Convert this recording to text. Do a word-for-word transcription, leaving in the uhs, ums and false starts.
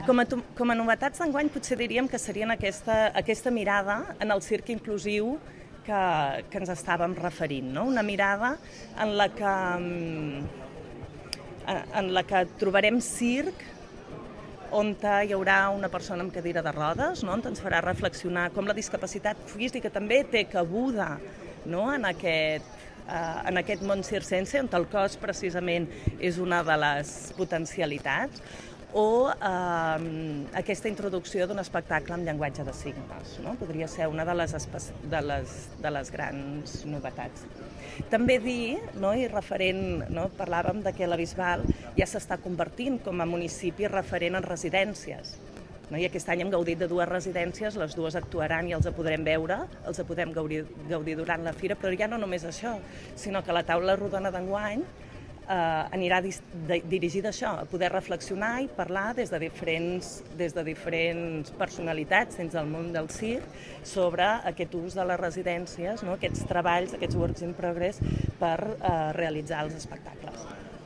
Com a, com a novetats d'enguany potser diríem que serien aquesta, aquesta mirada en el circ inclusiu que, que ens estàvem referint, no? Una mirada en la que, en la que trobarem circ on hi haurà una persona amb cadira de rodes, no? On ens farà reflexionar com la discapacitat física també té cabuda, no? en, aquest, eh, en aquest món circense, on el cos precisament és una de les potencialitats, o eh, aquesta introducció d'un espectacle amb llenguatge de signes, no? Podria ser una de les, de les, de les grans novetats. També dir, no, i referent, no, parlàvem de que la Bisbal ja s'està convertint com a municipi referent en residències. No? I aquest any hem gaudit de dues residències, les dues actuaran i els podrem veure, els podem gaudir, gaudir durant la fira, però ja no només això, sinó que la taula rodona d'enguany eh, anirà dis, de, dirigida a això, a poder reflexionar i parlar des de diferents, des de diferents personalitats dins del món del circ sobre aquest ús de les residències, no? Aquests treballs, aquests works in progress per eh, realitzar els espectacles.